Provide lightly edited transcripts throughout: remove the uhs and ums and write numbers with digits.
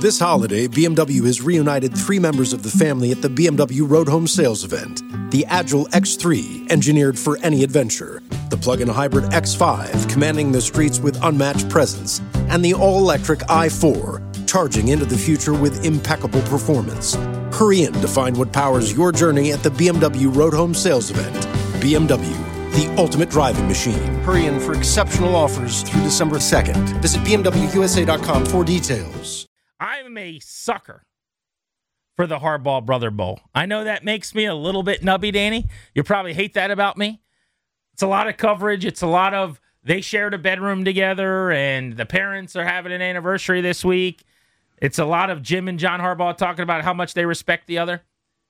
This holiday, BMW has reunited 3 members of the family at the BMW Road Home Sales event. The Agile X3, engineered for any adventure. The plug-in hybrid X5, commanding the streets with unmatched presence. And the all-electric i4, charging into the future with impeccable performance. Hurry in to find what powers your journey at the BMW Road Home Sales event. BMW, the ultimate driving machine. Hurry in for exceptional offers through December 2nd. Visit BMWUSA.com for details. I'm a sucker for the Harbaugh Brother Bowl. I know that makes me a little bit nubby, Danny. You probably hate that about me. It's a lot of coverage. It's a lot of they shared a bedroom together and the parents are having an anniversary this week. It's a lot of Jim and John Harbaugh talking about how much they respect the other.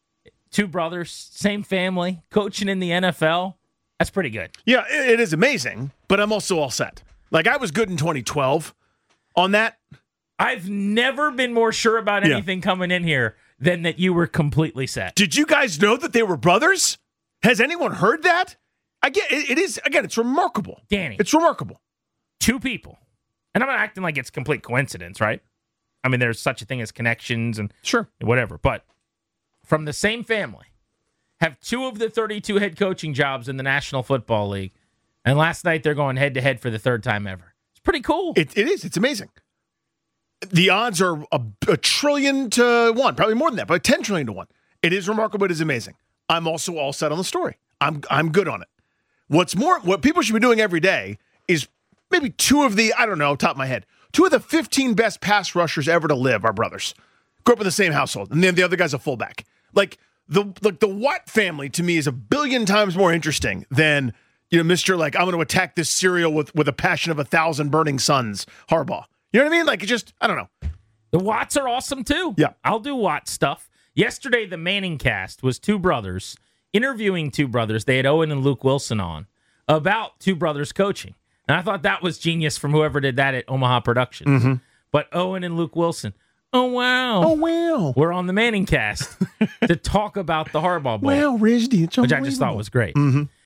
2 brothers, same family, coaching in the NFL. That's pretty good. Yeah, it is amazing, but I'm also all set. Like, I was good in 2012 on that. I've never been more sure about anything coming in here than that you were completely set. Did you guys know that they were brothers? Has anyone heard that? It is, again, it's remarkable. Danny. It's remarkable. 2 people. And I'm not acting like it's complete coincidence, right? I mean, there's such a thing as connections and whatever. But from the same family, have 2 of the 32 head coaching jobs in the National Football League. And last night they're going head-to-head for the 3rd time ever. It's pretty cool. It is. It's amazing. The odds are a trillion to 1, probably more than that, but 10 trillion to 1. It is remarkable. It is amazing. I'm also all set on the story. I'm good on it. What people should be doing every day is maybe 2 of the, I don't know, top of my head, 2 of the 15 best pass rushers ever to live are brothers. Grew up in the same household, and then the other guy's a fullback. Like the Watt family to me is a billion times more interesting than, Mr. Like, I'm going to attack this cereal with a passion of 1,000 burning suns, Harbaugh. You know what I mean? Like, it just, I don't know. The Watts are awesome, too. Yeah. I'll do Watt stuff. Yesterday, the Manning cast was 2 brothers, interviewing 2 brothers. They had Owen and Luke Wilson on about 2 brothers coaching. And I thought that was genius from whoever did that at Omaha Productions. Mm-hmm. But Owen and Luke Wilson, oh, wow. We're on the Manning cast to talk about the Harbaugh Bowl. Well, Rizdy, it's which I just thought was great. Mm-hmm.